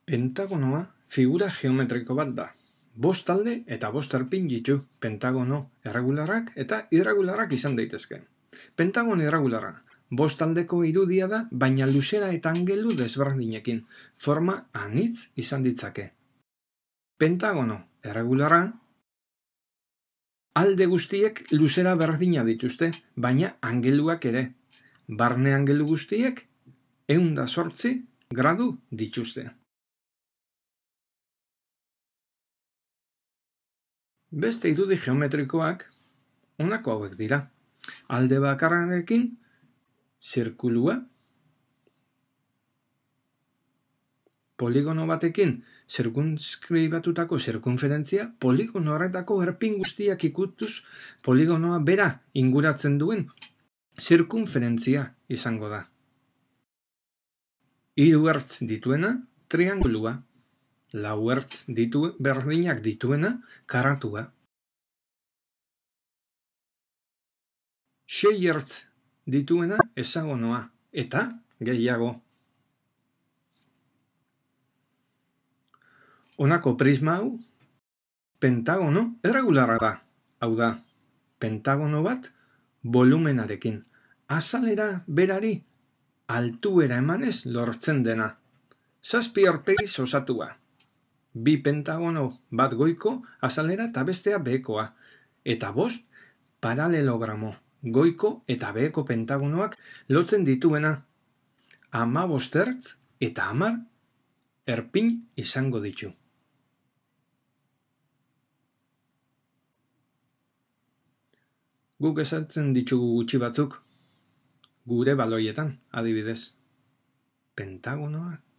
Pentagonoa figura geometriko bat da. 5 talde eta 5 erpin ditu. Pentagono erregularrak eta irregularrak izan daitezke. Pentagono irregularra 5 taldeko irudia da, baina luzera eta angelu desberdinekin. Forma anitz izan ditzake. Pentagono erregularra alde guztiek luzera berdina dituzte, baina angeluak ere. Barne angelu guztiek 108 gradu dituzte. Beste irudi geometrikoak honako hauek dira. Alde bakarrarekin zirkulua, poligono batekin zirkunskraibatutako zirkunferentzia, poligono horretako erpin guztiak ikutuz poligonoa bera inguratzen duen zirkunferentzia izango da. 3 ertz dituena triangulua, 4 ertz berdinak dituena karatua. 6 ertz dituena hexagonoa eta gehiago. Honako prisma hau pentagono erregularra da. Hau da, pentagono bat volumenarekin. Azalera berari altuera emanez lortzen dena. 7 aurpegiz osatua. 2 pentagono, bat goiko azalera eta bestea behekoa. Eta 5 paralelogramo, goiko eta beheko pentagonoak lotzen dituena. 15 ertz eta 10 erpin izango ditu. Guk ezatzen ditugu gutxi batzuk, gure baloietan, adibidez. Pentagonoa